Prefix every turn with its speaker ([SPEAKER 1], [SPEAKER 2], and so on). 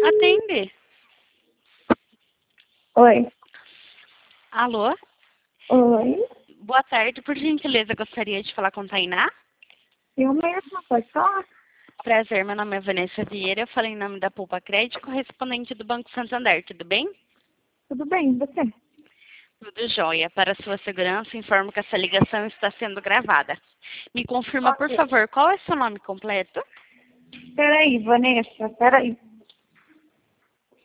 [SPEAKER 1] Atende.
[SPEAKER 2] Oi.
[SPEAKER 1] Alô?
[SPEAKER 2] Oi.
[SPEAKER 1] Boa tarde, por gentileza, gostaria de falar com a Tainá.
[SPEAKER 2] Eu mesma, pode falar?
[SPEAKER 1] Prazer, meu nome é Vanessa Vieira, eu falei em nome da Poupa Crédito, correspondente do Banco Santander, tudo bem?
[SPEAKER 2] Tudo bem, e você?
[SPEAKER 1] Tudo jóia. Para sua segurança, informo que essa ligação está sendo gravada. Me confirma, por
[SPEAKER 2] Ok.
[SPEAKER 1] favor, qual é seu nome completo?
[SPEAKER 2] Peraí, Vanessa, peraí.